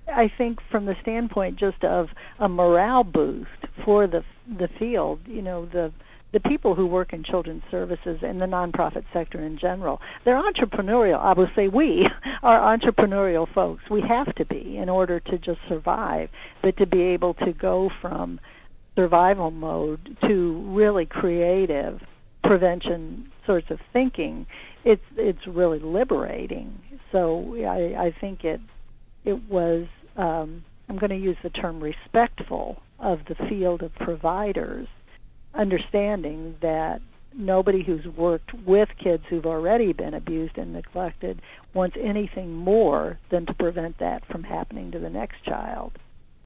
I think from the standpoint just of a morale boost for the field, the people who work in children's services and the nonprofit sector in general, they're entrepreneurial. I will say we are entrepreneurial folks. We have to be in order to just survive, but to be able to go from survival mode to really creative prevention sorts of thinking, it's really liberating. So I think it was, I'm going to use the term respectful of the field of providers, understanding that nobody who's worked with kids who've already been abused and neglected wants anything more than to prevent that from happening to the next child.